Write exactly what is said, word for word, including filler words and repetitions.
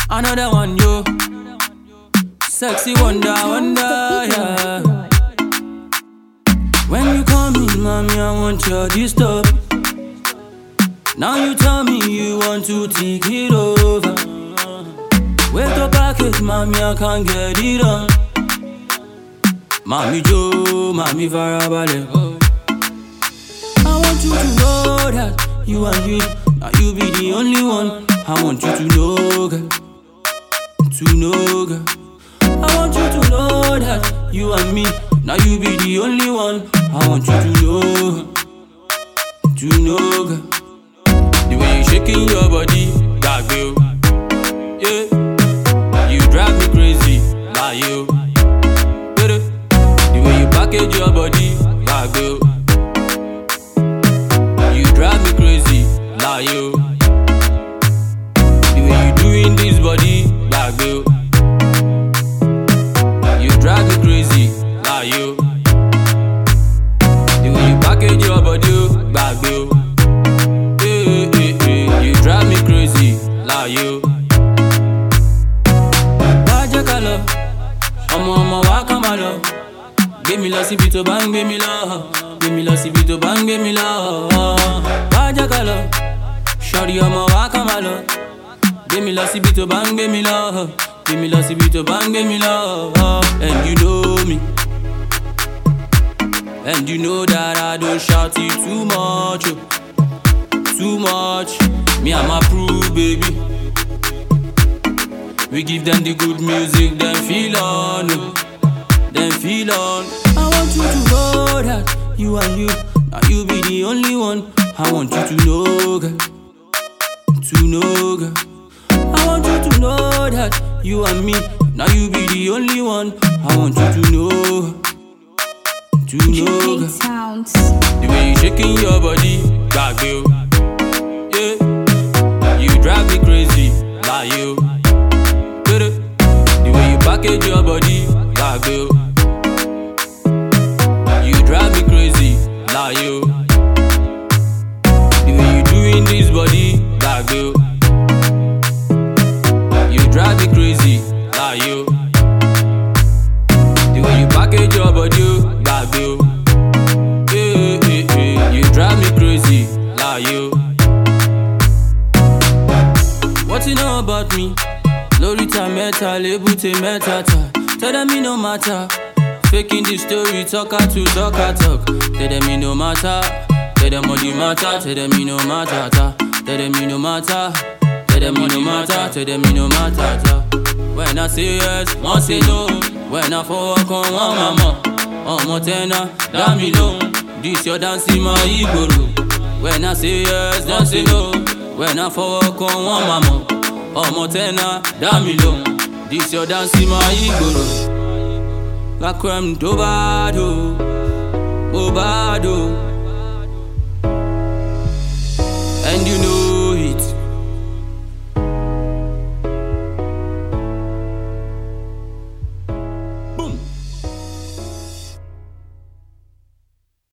Another one, yo. Sexy wonder, wonder, yeah. When you come in, mommy, I want your disturb. Now you tell me you want to take it over. Wake the package, mommy, I can't get it on. Mommy Joe, mommy Farabale. I want you to know that you and you, now you be the only one. I want you to know, girl, to know, girl. I want you to know that you and me, now you be the only one. I want you to know, to know, girl. The way you shaking your body, that girl, yeah. You drive me crazy, that you. The way you package your body, that girl. You drive me crazy, that you. The way you doing this body, that girl. You drive me crazy, that you. The way you package your body, that girl. Drive me crazy, like you. Baja color, I'm on my walk on my love. Give me lossy bit of bang, give me love. Give me lossy bit of bang, give me love. Baja color, shorty on my walk on my love. Give me lossy bit of bang, give me love. Give me lossy bit of bang, give me love. And you know me, and you know that I don't shout it too much, too much. Me and my proof, baby. We give them the good music, then feel on, then feel on. I want you to know that you and you, now you be the only one. I want you to know, girl, to know, girl. I want you to know that you and me, now you be the only one. I want you to know, to know, girl. Sounds. The way you shaking your body, that girl, yeah. You drive me crazy, like you. The way you package your body, like you. You drive me crazy, like you. The way you doing this body, like you. You drive me crazy, like you. The way you package your body, like you. Yeah, yeah, yeah. You drive me crazy, like you. What you know about me? Lorita meta, lebute metata. Tell them me no matter. Faking the story, talker to talker talk. Tell them me no matter. Tell them all the matter. Tell them me no matter. Tell them me no matter. Tell them me no matter. Tell them me no matter. When I say yes, one say no. When I forward on one mama, on my tenor, damn me low. This your dancing my Igoro. When I say yes, don't say no. When I forward on one mama, on my tenor, damn me low. This your dancing my Igoro. La creme dobado, bobado. And you know